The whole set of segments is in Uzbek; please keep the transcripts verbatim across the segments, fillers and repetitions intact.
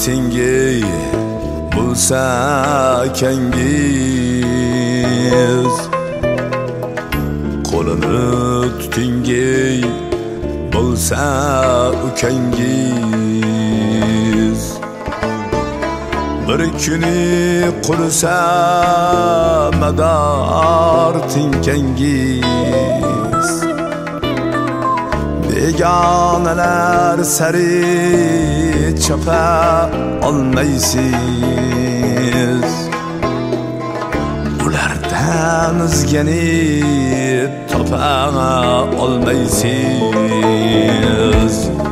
sengi bulsa kengiz, qo'lini tutingi bulsa ukangiz. Bir kuni qursa mador tinkangiz, begonalar sari chopa olmaysiz. Ulardan o'zgani topa olmaysiz.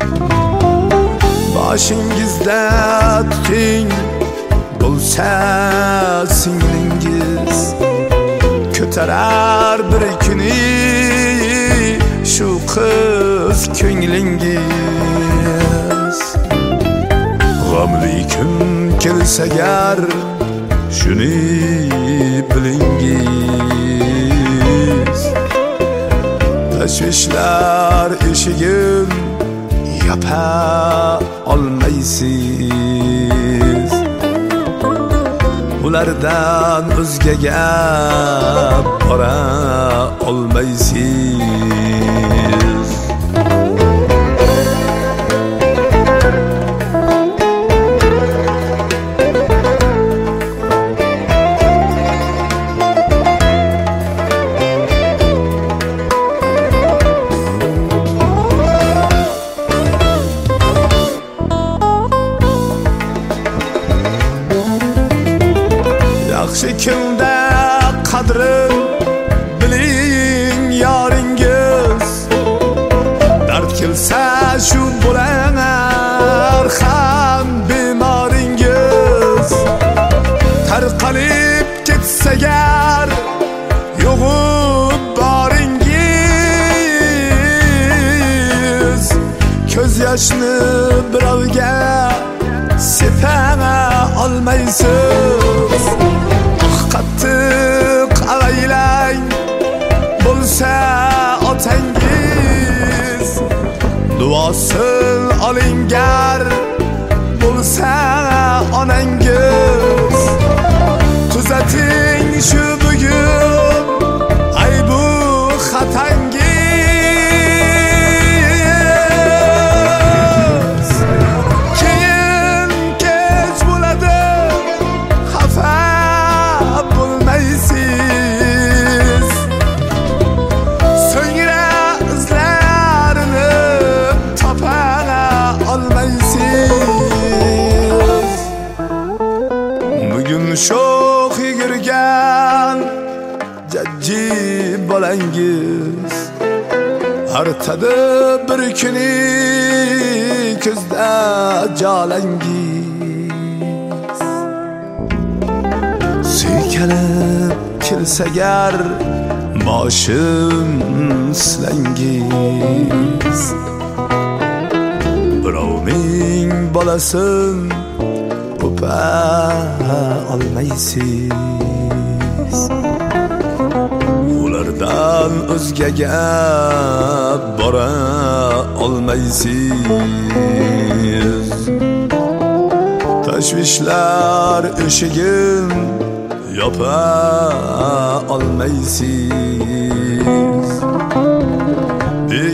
Boshingizda tuting bo'lsa singlingiz, ko'tarar bir kuni shu qiz ko'nglingiz. G'amli kun kelsa gar shuni bilingiz. Tashvishlar eshigin yopa olmaysiz. Ulardan o'zgaga bora olmaysiz. Yaxshi kunda qadrin biling yoringiz, dard kelsa shu bo'lar ham bemoringiz. Tarqalib ketsa gar yo'g'ib boringiz, ko'z yoshni birovga sepa olmaysiz. Qattiq avaylang bo'lsa otangiz, duosin olingar bo'lsa onangiz. Tuzating shu bugun aybu xatangiz. Keyin kech bo'ladi, xafa bo'lmaysiz. So'ngra izlarini topa olmaysiz. Bugun sho'x yugurgan jajji bolangiz, artadi bir kuni ko'zda jolangiz. Suykalib kelsa gar boshim silangiz. Birovning bolasin o'pa olmaysiz. Ulardan o'zgaga bora olmaysiz. Tashvishlar eshigin yopa olmaysiz.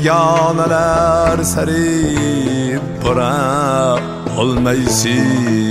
Begonalar sari bora olmaysiz.